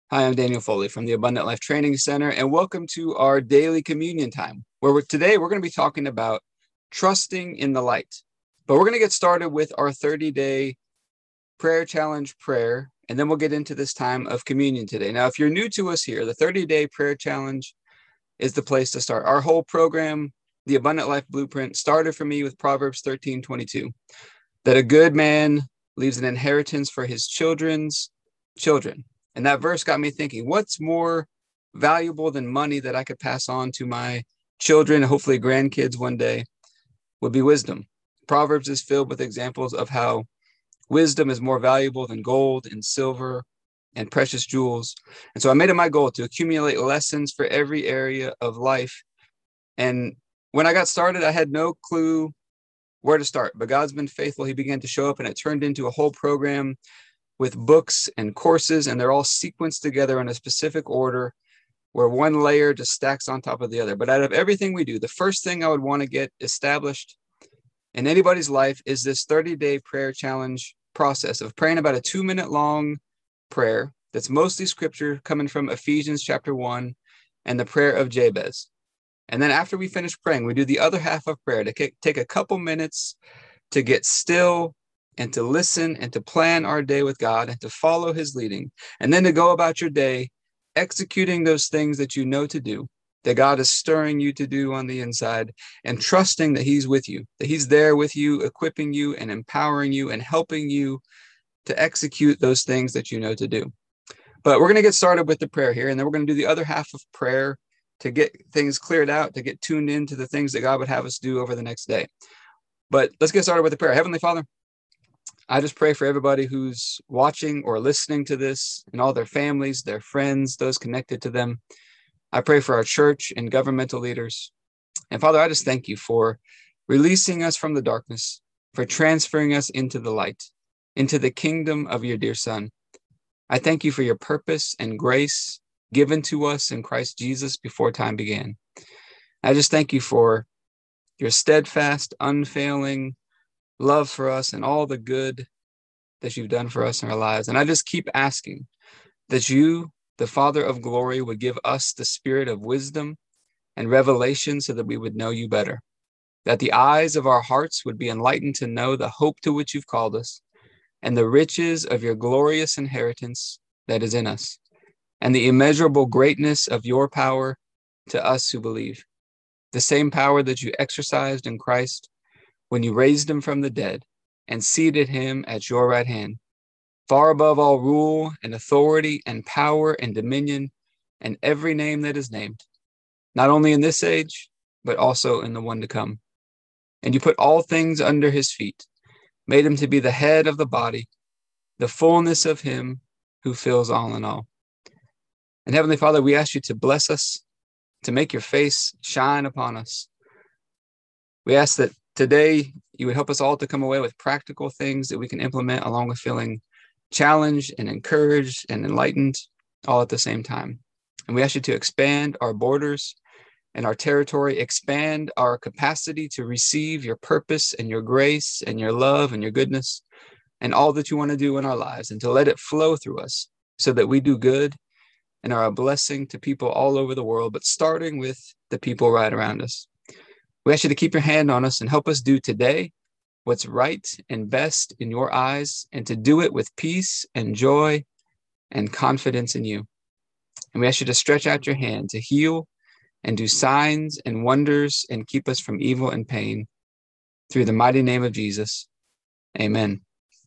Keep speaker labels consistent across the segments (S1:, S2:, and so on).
S1: Hi, I'm Daniel Foley from the Abundant Life Training Center, and welcome to our daily communion time, where today we're going to be talking about trusting in the light. But we're going to get started with our 30-day prayer challenge prayer, and then we'll get into this time of communion today. Now, if you're new to us here, the 30-day prayer challenge is the place to start. Our whole program, the Abundant Life Blueprint, started for me with Proverbs 13:22, that a good man leaves an inheritance for his children's children. And that verse got me thinking, what's more valuable than money that I could pass on to my children, hopefully grandkids one day, would be wisdom. Proverbs is filled with examples of how wisdom is more valuable than gold and silver and precious jewels. And so I made it my goal to accumulate lessons for every area of life. And when I got started, I had no clue where to start, but God's been faithful. He began to show up, and it turned into a whole program with books and courses, and they're all sequenced together in a specific order where one layer just stacks on top of the other. But out of everything we do, the first thing I would want to get established in anybody's life is this 30-day prayer challenge process of praying about a 2-minute long prayer that's mostly scripture coming from Ephesians chapter 1 and the prayer of Jabez. And then after we finish praying, we do the other half of prayer to take a couple minutes to get still and to listen and to plan our day with God and to follow his leading. And then to go about your day, executing those things that you know to do, that God is stirring you to do on the inside, and trusting that he's with you, that he's there with you, equipping you and empowering you and helping you to execute those things that you know to do. But we're going to get started with the prayer here, and then we're going to do the other half of prayer to get things cleared out, to get tuned into the things that God would have us do over the next day. But let's get started with the prayer. Heavenly Father, I just pray for everybody who's watching or listening to this and all their families, their friends, those connected to them. I pray for our church and governmental leaders. And Father, I just thank you for releasing us from the darkness, for transferring us into the light, into the kingdom of your dear Son. I thank you for your purpose and grace given to us in Christ Jesus before time began. I just thank you for your steadfast, unfailing love for us and all the good that you've done for us in our lives. And I just keep asking that you, the Father of glory, would give us the spirit of wisdom and revelation so that we would know you better, that the eyes of our hearts would be enlightened to know the hope to which you've called us and the riches of your glorious inheritance that is in us, and the immeasurable greatness of your power to us who believe, the same power that you exercised in Christ when you raised him from the dead and seated him at your right hand, far above all rule and authority and power and dominion and every name that is named, not only in this age, but also in the one to come. And you put all things under his feet, made him to be the head of the body, the fullness of him who fills all in all. And Heavenly Father, we ask you to bless us, to make your face shine upon us. We ask that today you would help us all to come away with practical things that we can implement, along with feeling challenged and encouraged and enlightened all at the same time. And we ask you to expand our borders and our territory, expand our capacity to receive your purpose and your grace and your love and your goodness and all that you want to do in our lives, and to let it flow through us so that we do good and are a blessing to people all over the world, but starting with the people right around us. We ask you to keep your hand on us and help us do today what's right and best in your eyes, and to do it with peace and joy and confidence in you. And we ask you to stretch out your hand to heal and do signs and wonders and keep us from evil and pain. Through the mighty name of Jesus, amen.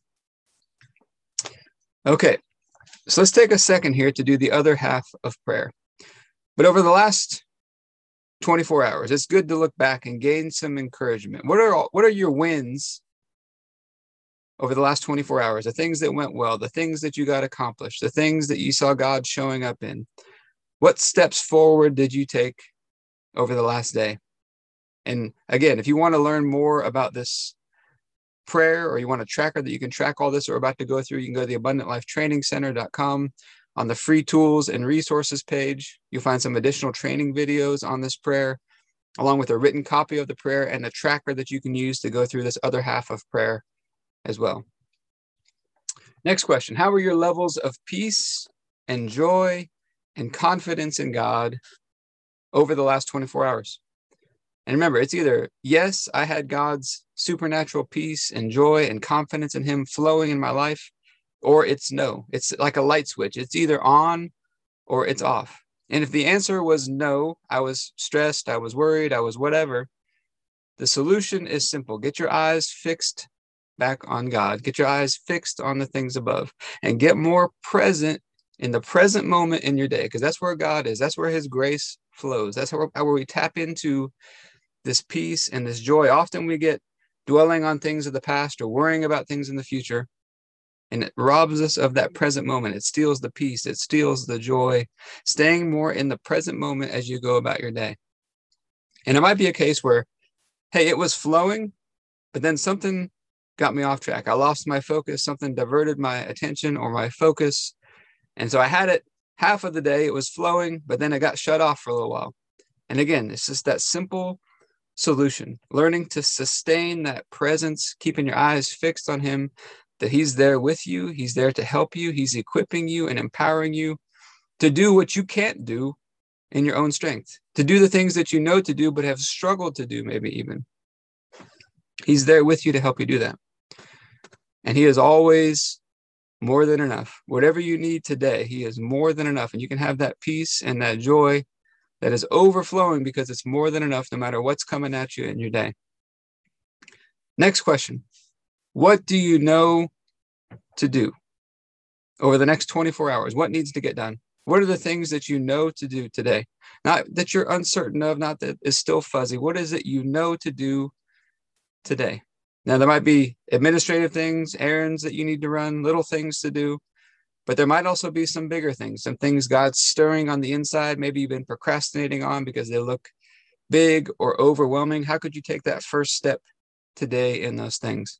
S1: Okay, so let's take a second here to do the other half of prayer. But over the last 24 hours, it's good to look back and gain some encouragement. What are your wins over the last 24 hours? The things that went well, the things that you got accomplished, the things that you saw God showing up in. What steps forward did you take over the last day? And again, if you want to learn more about this prayer, or you want a tracker that you can track all this we're about to go through, you can go to the abundantlifetrainingcenter.com. On the free tools and resources page, you'll find some additional training videos on this prayer, along with a written copy of the prayer and a tracker that you can use to go through this other half of prayer as well. Next question: how are your levels of peace and joy and confidence in God over the last 24 hours? And remember, it's either, yes, I had God's supernatural peace and joy and confidence in him flowing in my life, or it's no. It's like a light switch. It's either on or it's off. And if the answer was no, I was stressed, I was worried, I was whatever, the solution is simple. Get your eyes fixed back on God. Get your eyes fixed on the things above and get more present in the present moment in your day, because that's where God is. That's where his grace flows. That's where we tap into this peace and this joy. Often we get dwelling on things of the past or worrying about things in the future, and it robs us of that present moment. It steals the peace. It steals the joy. Staying more in the present moment as you go about your day. And it might be a case where, hey, it was flowing, but then something got me off track. I lost my focus. Something diverted my attention or my focus. And so I had it half of the day. It was flowing, but then it got shut off for a little while. And again, it's just that simple solution, learning to sustain that presence, keeping your eyes fixed on him, that he's there with you. He's there to help you. He's equipping you and empowering you to do what you can't do in your own strength, to do the things that you know to do, but have struggled to do, maybe even. He's there with you to help you do that. And he is always more than enough. Whatever you need today, he is more than enough. And you can have that peace and that joy that is overflowing because it's more than enough no matter what's coming at you in your day. Next question. What do you know to do over the next 24 hours? What needs to get done? What are the things that you know to do today? Not that you're uncertain of, not that is still fuzzy. What is it you know to do today? Now, there might be administrative things, errands that you need to run, little things to do. But there might also be some bigger things, some things God's stirring on the inside, maybe you've been procrastinating on because they look big or overwhelming. How could you take that first step today in those things?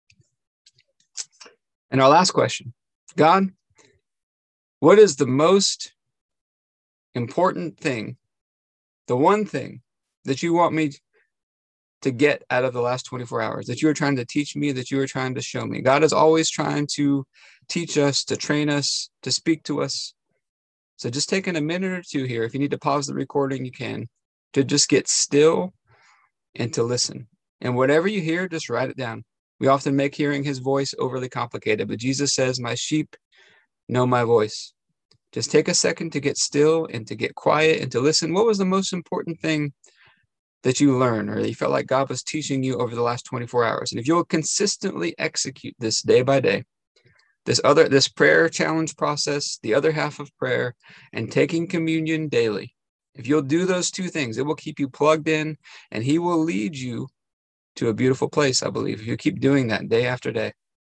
S1: And our last question, God, what is the most important thing, the one thing that you want me to get out of the last 24 hours, that you are trying to teach me, that you are trying to show me? God is always trying to teach us, to train us, to speak to us. So just taking a minute or two here, if you need to pause the recording, you can, to just get still and to listen. And whatever you hear, just write it down. We often make hearing his voice overly complicated, but Jesus says, my sheep know my voice. Just take a second to get still and to get quiet and to listen. What was the most important thing that you learned or that you felt like God was teaching you over the last 24 hours? And if you'll consistently execute this day by day, this prayer challenge process, the other half of prayer, and taking communion daily, if you'll do those two things, it will keep you plugged in and he will lead you to a beautiful place, I believe, if you keep doing that day after day.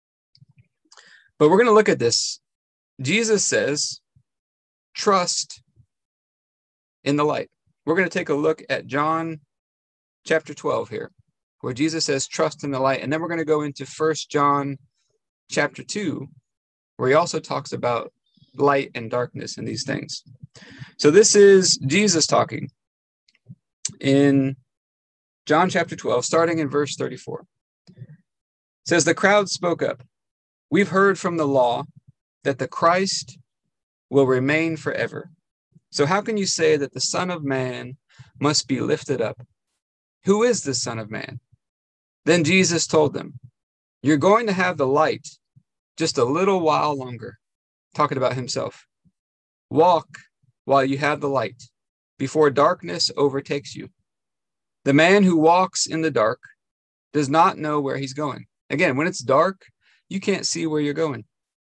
S1: But we're going to look at this. Jesus says, trust in the light. We're going to take a look at John chapter 12 here, where Jesus says, trust in the light. And then we're going to go into 1 John chapter 2, where he also talks about light and darkness and these things. So this is Jesus talking in John chapter 12, starting in verse 34. It says, the crowd spoke up. We've heard from the law that the Christ will remain forever. So how can you say that the Son of Man must be lifted up? Who is the Son of Man? Then Jesus told them, you're going to have the light just a little while longer. Talking about himself. Walk while you have the light, before darkness overtakes you. The man who walks in the dark does not know where he's going. Again, when it's dark, you can't see where you're going.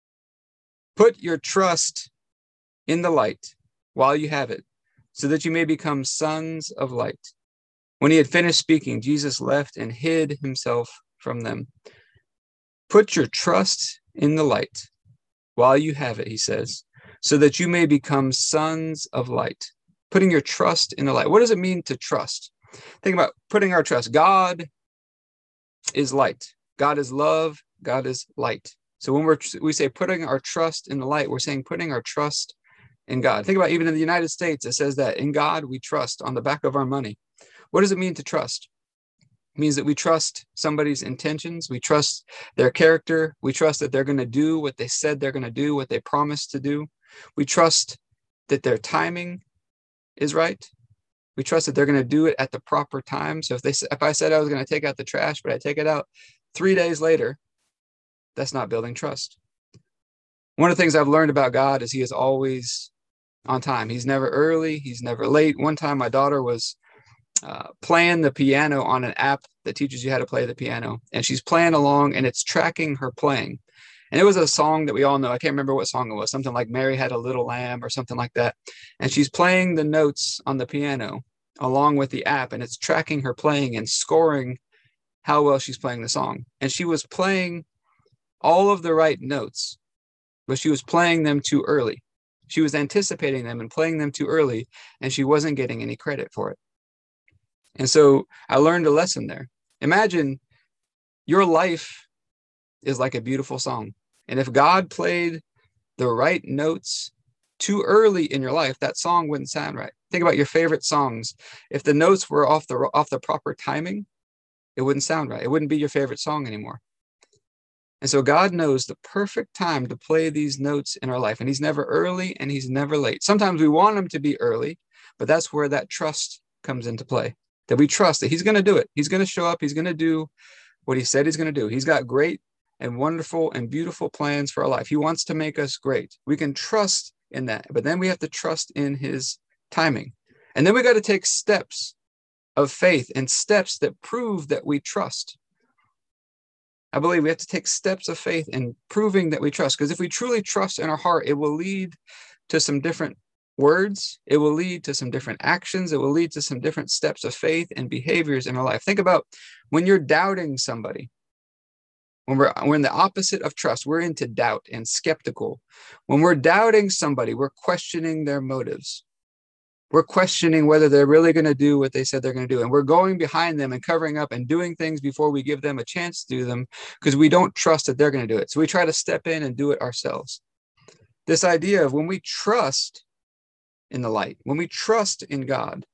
S1: Put your trust in the light while you have it, so that you may become sons of light. When he had finished speaking, Jesus left and hid himself from them. Put your trust in the light while you have it, he says, so that you may become sons of light. Putting your trust in the light. What does it mean to trust? Think about putting our trust. God is light. God is love. God is light. So when we say putting our trust in the light, we're saying putting our trust in God. Think about even in the United States, it says that in God we trust on the back of our money. What does it mean to trust? It means that we trust somebody's intentions. We trust their character. We trust that they're going to do what they said they're going to do, what they promised to do. We trust that their timing is right. We trust that they're going to do it at the proper time. So if I said I was going to take out the trash, but I take it out 3 days later, that's not building trust. One of the things I've learned about God is he is always on time. He's never early. He's never late. One time my daughter was playing the piano on an app that teaches you how to play the piano. And she's playing along and it's tracking her playing. And it was a song that we all know. I can't remember what song it was. Something like Mary Had a Little Lamb or something like that. And she's playing the notes on the piano along with the app. And it's tracking her playing and scoring how well she's playing the song. And she was playing all of the right notes, but she was playing them too early. She was anticipating them and playing them too early, and she wasn't getting any credit for it. And so I learned a lesson there. Imagine your life is like a beautiful song. And if God played the right notes too early in your life, that song wouldn't sound right. Think about your favorite songs. If the notes were off the proper timing, it wouldn't sound right. It wouldn't be your favorite song anymore. And so God knows the perfect time to play these notes in our life. And he's never early and he's never late. Sometimes we want him to be early, but that's where that trust comes into play. That we trust that he's going to do it. He's going to show up. He's going to do what he said he's going to do. He's got great and wonderful and beautiful plans for our life. He wants to make us great. We can trust in that, but then we have to trust in his timing. And then we got to take steps of faith and steps that prove that we trust. I believe we have to take steps of faith in proving that we trust, because if we truly trust in our heart, it will lead to some different words. It will lead to some different actions. It will lead to some different steps of faith and behaviors in our life. Think about when you're doubting somebody. When we're in the opposite of trust, we're into doubt and skeptical. When we're doubting somebody, we're questioning their motives. We're questioning whether they're really going to do what they said they're going to do. And we're going behind them and covering up and doing things before we give them a chance to do them because we don't trust that they're going to do it. So we try to step in and do it ourselves. This idea of when we trust in the light, when we trust in God,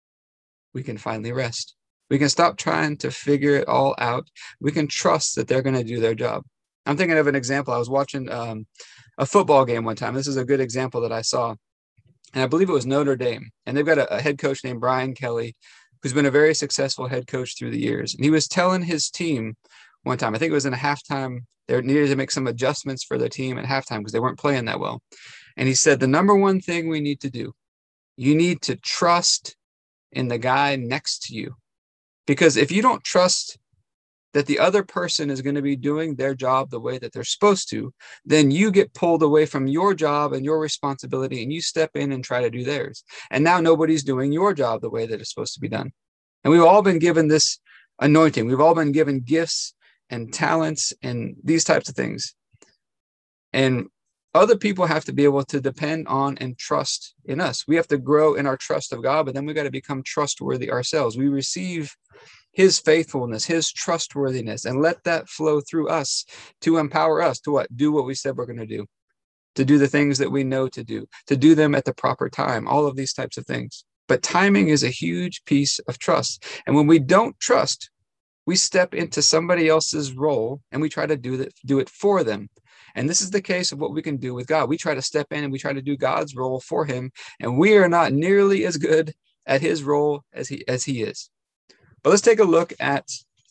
S1: we can finally rest. We can stop trying to figure it all out. We can trust that they're going to do their job. I'm thinking of an example. I was watching a football game one time. This is a good example that I saw. And I believe it was Notre Dame. And they've got a head coach named Brian Kelly, who's been a very successful head coach through the years. And he was telling his team one time, I think it was in a halftime, they needed to make some adjustments for their team at halftime because they weren't playing that well. And he said, the number one thing we need to do, you need to trust in the guy next to you. Because if you don't trust that the other person is going to be doing their job the way that they're supposed to, then you get pulled away from your job and your responsibility and you step in and try to do theirs. And now nobody's doing your job the way that it's supposed to be done. And we've all been given this anointing. We've all been given gifts and talents and these types of things. And other people have to be able to depend on and trust in us. We have to grow in our trust of God, but then we got to become trustworthy ourselves. We receive his faithfulness, his trustworthiness, and let that flow through us to empower us to what? Do what we said we're going to do the things that we know to do them at the proper time, all of these types of things. But timing is a huge piece of trust. And when we don't trust, we step into somebody else's role and we try to do it for them. And this is the case of what we can do with God. We try to step in and we try to do God's role for him. And we are not nearly as good at his role as he is. But let's take a look at,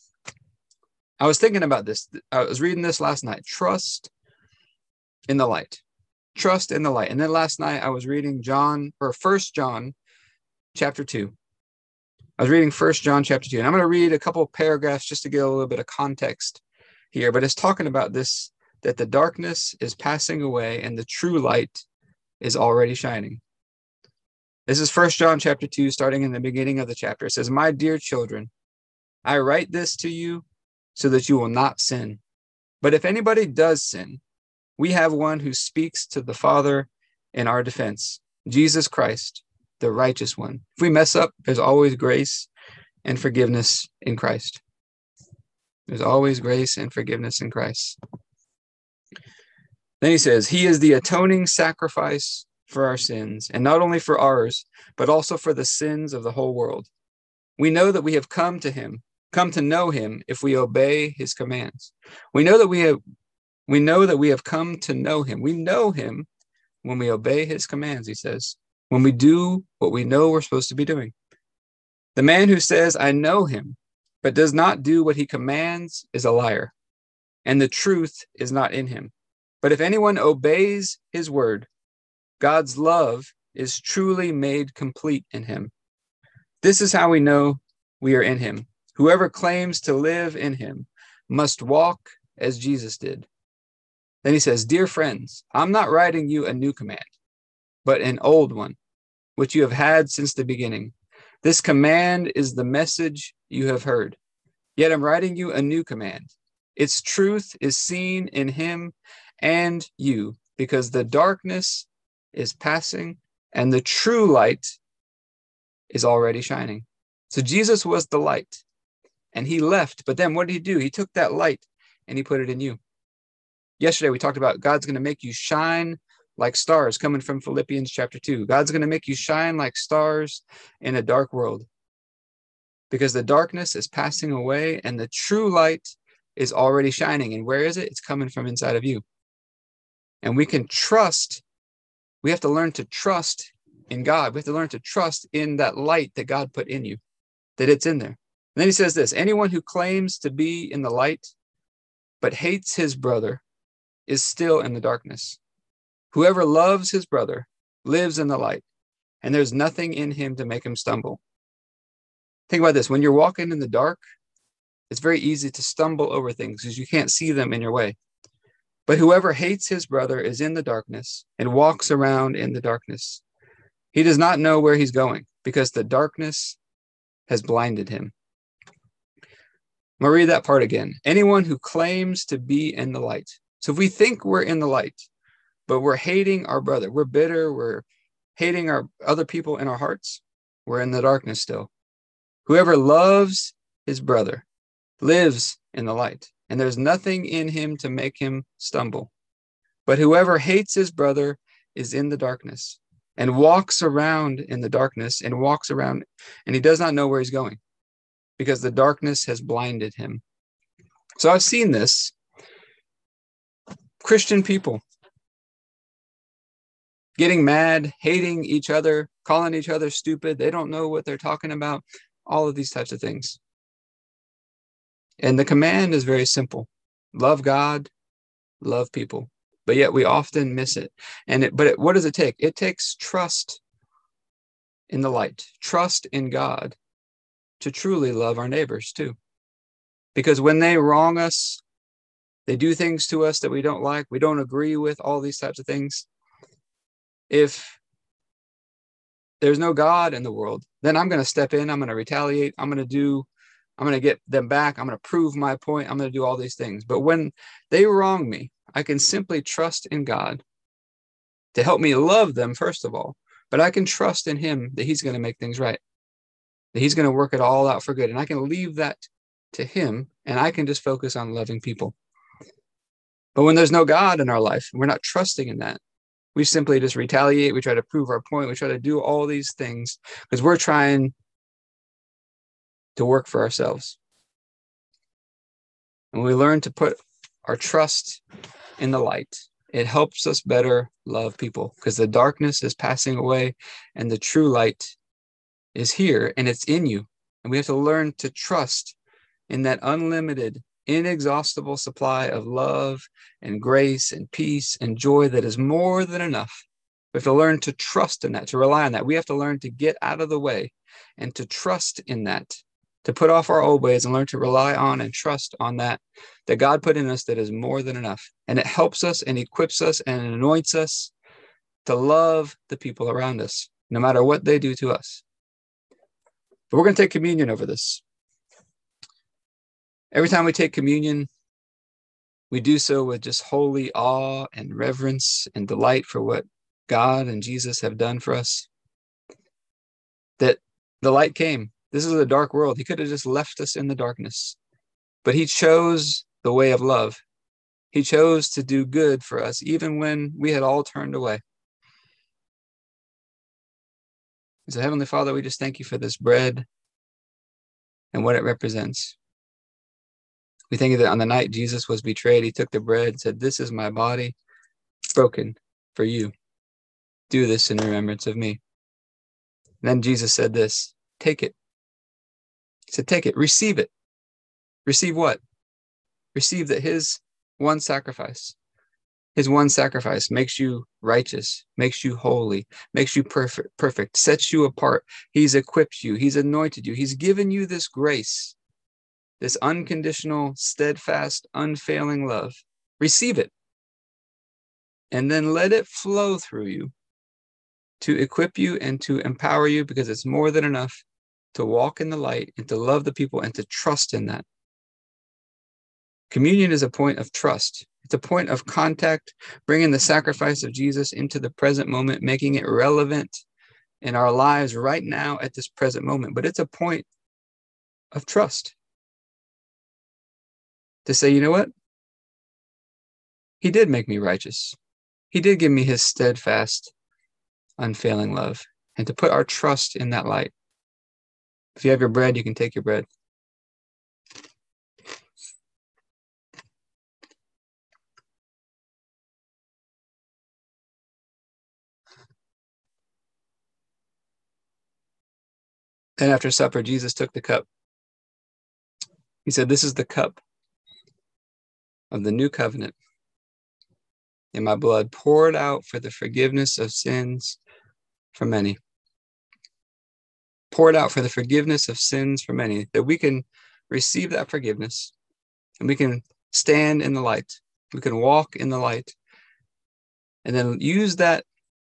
S1: I was thinking about this. I was reading this last night. Trust in the light. Trust in the light. And then last night I was reading 1 John chapter 2. I was reading 1 John chapter 2. And I'm going to read a couple of paragraphs just to get a little bit of context here. But it's talking about this, that the darkness is passing away and the true light is already shining. This is 1 John chapter 2, starting in the beginning of the chapter. It says, my dear children, I write this to you so that you will not sin. But if anybody does sin, we have one who speaks to the Father in our defense, Jesus Christ, the righteous one. If we mess up, there's always grace and forgiveness in Christ. There's always grace and forgiveness in Christ. Then he says, he is the atoning sacrifice for our sins, and not only for ours, but also for the sins of the whole world. We know that we have come to know him if we obey his commands. We know that we have come to know him. We know him when we obey his commands, he says, when we do what we know we're supposed to be doing. The man who says, I know him, but does not do what he commands is a liar, and the truth is not in him. But if anyone obeys his word, God's love is truly made complete in him. This is how we know we are in him. Whoever claims to live in him must walk as Jesus did. Then he says, Dear friends, I'm not writing you a new command, but an old one, which you have had since the beginning. This command is the message you have heard. Yet I'm writing you a new command. Its truth is seen in him and you, because the darkness is passing and the true light is already shining. So Jesus was the light and he left. But then what did he do? He took that light and he put it in you. Yesterday, we talked about God's going to make you shine like stars, coming from Philippians chapter 2. God's going to make you shine like stars in a dark world because the darkness is passing away and the true light is already shining. And where is it? It's coming from inside of you. And we can trust. We have to learn to trust in God. We have to learn to trust in that light that God put in you, that it's in there. And then he says this, anyone who claims to be in the light but hates his brother is still in the darkness. Whoever loves his brother lives in the light, and there's nothing in him to make him stumble. Think about this. When you're walking in the dark, it's very easy to stumble over things because you can't see them in your way. But whoever hates his brother is in the darkness and walks around in the darkness. He does not know where he's going because the darkness has blinded him. I'm going to read that part again. Anyone who claims to be in the light. So if we think we're in the light, but we're hating our brother, we're bitter, we're hating our other people in our hearts, we're in the darkness still. Whoever loves his brother lives in the light, and there's nothing in him to make him stumble. But whoever hates his brother is in the darkness and walks around in the darkness and walks around, and he does not know where he's going because the darkness has blinded him. So I've seen this. Christian people getting mad, hating each other, calling each other stupid. They don't know what they're talking about. All of these types of things. And the command is very simple. Love God, love people. But yet we often miss it. What does it take? It takes trust in the light, trust in God to truly love our neighbors too. Because when they wrong us, they do things to us that we don't like, we don't agree with, all these types of things. If there's no God in the world, then I'm going to step in, I'm going to retaliate, I'm going to get them back, I'm going to prove my point, I'm going to do all these things. But when they wrong me, I can simply trust in God to help me love them, first of all. But I can trust in him that he's going to make things right, that he's going to work it all out for good. And I can leave that to him, and I can just focus on loving people. But when there's no God in our life, we're not trusting in that. We simply just retaliate. We try to prove our point. We try to do all these things because we're trying to work for ourselves. And we learn to put our trust in the light. It helps us better love people because the darkness is passing away and the true light is here and it's in you. And we have to learn to trust in that unlimited, inexhaustible supply of love and grace and peace and joy that is more than enough. We have to learn to trust in that, to rely on that. We have to learn to get out of the way and to trust in that, to put off our old ways and learn to rely on and trust on that God put in us that is more than enough. And it helps us and equips us and anoints us to love the people around us, no matter what they do to us. But we're going to take communion over this. Every time we take communion, we do so with just holy awe and reverence and delight for what God and Jesus have done for us. That the light came. This is a dark world. He could have just left us in the darkness, but he chose the way of love. He chose to do good for us, even when we had all turned away. So, Heavenly Father, we just thank you for this bread and what it represents. We thank you that on the night Jesus was betrayed, he took the bread and said, "This is my body broken for you. Do this in remembrance of me. Then Jesus said this, take it. He said, take it, receive it. Receive what? Receive that his one sacrifice makes you righteous, makes you holy, makes you perfect, sets you apart. He's equipped you. He's anointed you. He's given you this grace, this unconditional, steadfast, unfailing love. Receive it. And then let it flow through you to equip you and to empower you, because it's more than enough to walk in the light and to love the people and to trust in that. Communion is a point of trust. It's a point of contact, bringing the sacrifice of Jesus into the present moment, making it relevant in our lives right now at this present moment. But it's a point of trust to say, you know what? He did make me righteous. He did give me his steadfast, unfailing love, and to put our trust in that light. If you have your bread, you can take your bread. Then after supper, Jesus took the cup. He said, this is the cup of the new covenant in my blood, poured out for the forgiveness of sins for many. Poured out for the forgiveness of sins for many, that we can receive that forgiveness and we can stand in the light. We can walk in the light and then use that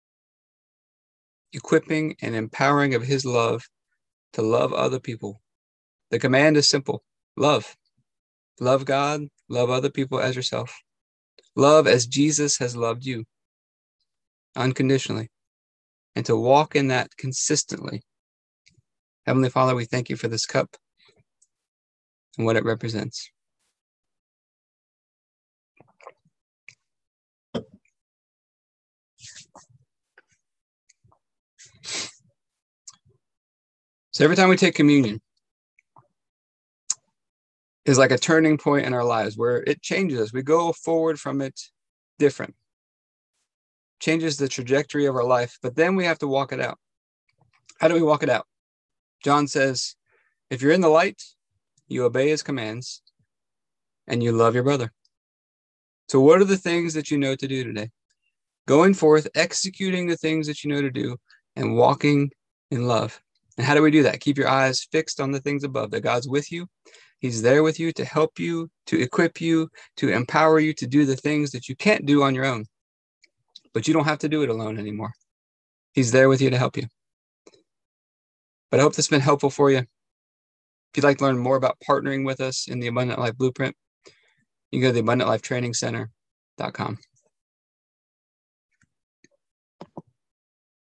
S1: equipping and empowering of his love to love other people. The command is simple. Love. Love God, love other people as yourself. Love as Jesus has loved you, unconditionally, and to walk in that consistently. Heavenly Father, we thank you for this cup and what it represents. So every time we take communion is like a turning point in our lives where it changes us. We go forward from it different. Changes the trajectory of our life, but then we have to walk it out. How do we walk it out? John says, if you're in the light, you obey his commands and you love your brother. So what are the things that you know to do today? Going forth, executing the things that you know to do and walking in love. And how do we do that? Keep your eyes fixed on the things above, that God's with you. He's there with you to help you, to equip you, to empower you to do the things that you can't do on your own. But you don't have to do it alone anymore. He's there with you to help you. But I hope this has been helpful for you. If you'd like to learn more about partnering with us in the Abundant Life Blueprint, you can go to the AbundantLifeTrainingCenter.com.